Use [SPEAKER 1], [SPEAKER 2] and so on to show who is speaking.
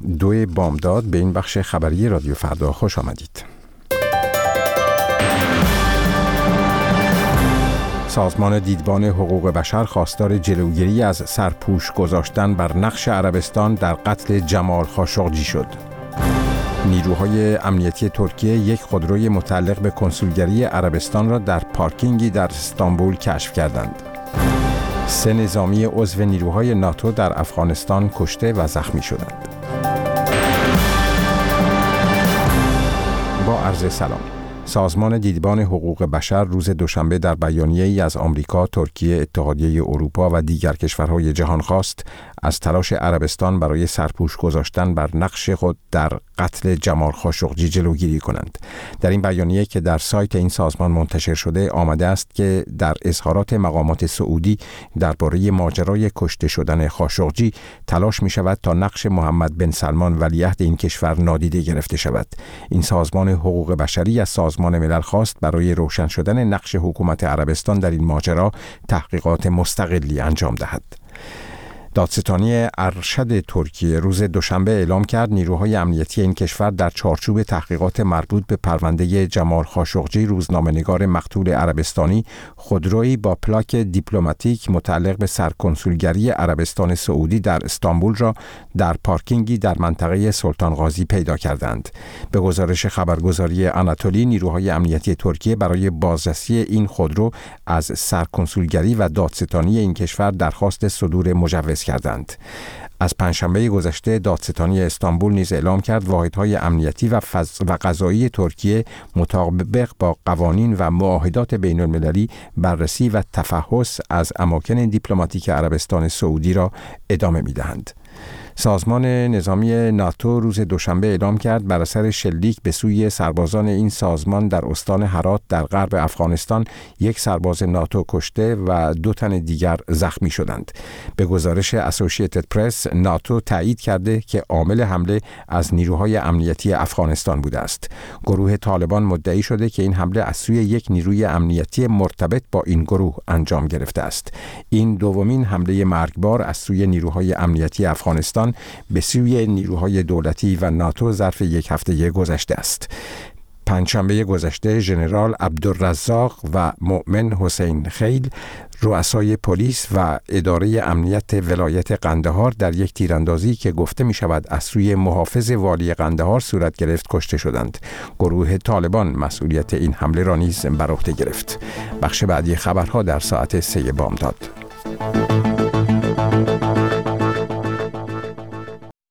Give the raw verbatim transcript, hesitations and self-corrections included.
[SPEAKER 1] دو بامداد به این بخش خبری رادیو فردا خوش آمدید. سازمان دیدبان حقوق بشر خواستار جلوگیری از سرپوش گذاشتن بر نقش عربستان در قتل جمال خاشقجی شد. نیروهای امنیتی ترکیه یک خودروی متعلق به کنسولگری عربستان را در پارکینگی در استانبول کشف کردند. سه نظامی عضو نیروهای ناتو در افغانستان کشته و زخمی شدند. با عرض سلام. سازمان دیدبان حقوق بشر روز دوشنبه در بیانیه‌ای از آمریکا، ترکیه، اتحادیه اروپا و دیگر کشورهای جهان خواست از تلاش عربستان برای سرپوش گذاشتن بر نقش خود در قتل جمال خاشقجی جلوگیری کنند. در این بیانیه که در سایت این سازمان منتشر شده آمده است که در اظهارات مقامات سعودی درباره ماجرای کشته شدن خاشقجی تلاش می شود تا نقش محمد بن سلمان ولیعهد این کشور نادیده گرفته شود. این سازمان حقوق بشری از سازمان ملل خواست برای روشن شدن نقش حکومت عربستان در این ماجرا تحقیقات مستقلی انجام دهد. دادستانی ارشد ترکیه روز دوشنبه اعلام کرد نیروهای امنیتی این کشور در چارچوب تحقیقات مربوط به پرونده جمال خاشقجی روزنامه‌نگار مقتول عربستانی خودرویی با پلاک دیپلماتیک متعلق به سرکنسولگری عربستان سعودی در استانبول را در پارکینگی در منطقه سلطان غازی پیدا کردند. به گزارش خبرگزاری آناتولی، نیروهای امنیتی ترکیه برای بازرسی این خودرو از سرکنسولگری و دادستانی این کشور درخواست صدور مجوز کردند. از پنجشنبه گذشته دادستانی استانبول نیز اعلام کرد واحدهای امنیتی و فض و قضایی ترکیه مطابق با قوانین و معاهدات بین المللی بررسی و تفحص از اماکن دیپلماتیک عربستان سعودی را ادامه می‌دهند. سازمان نظامی ناتو روز دوشنبه اعلام کرد بر اثر شلیک به سوی سربازان این سازمان در استان هرات در غرب افغانستان یک سرباز ناتو کشته و دو تن دیگر زخمی شدند. به گزارش اسوسییتد پرس، ناتو تایید کرده که عامل حمله از نیروهای امنیتی افغانستان بوده است. گروه طالبان مدعی شده که این حمله از سوی یک نیروی امنیتی مرتبط با این گروه انجام گرفته است. این دومین حمله مرگبار از سوی نیروهای امنیتی افغانستان به سوی نیروهای دولتی و ناتو ظرف یک هفته گذشته است. پنجشنبه گذشته ژنرال عبدالرزاق و مؤمن حسین خیل، رؤسای پلیس و اداره امنیت ولایت قندهار در یک تیراندازی که گفته می شود از سوی محافظ والی قندهار صورت گرفت کشته شدند. گروه طالبان مسئولیت این حمله را نیز بر عهده گرفت. بخش بعدی خبرها در ساعت سه بامداد.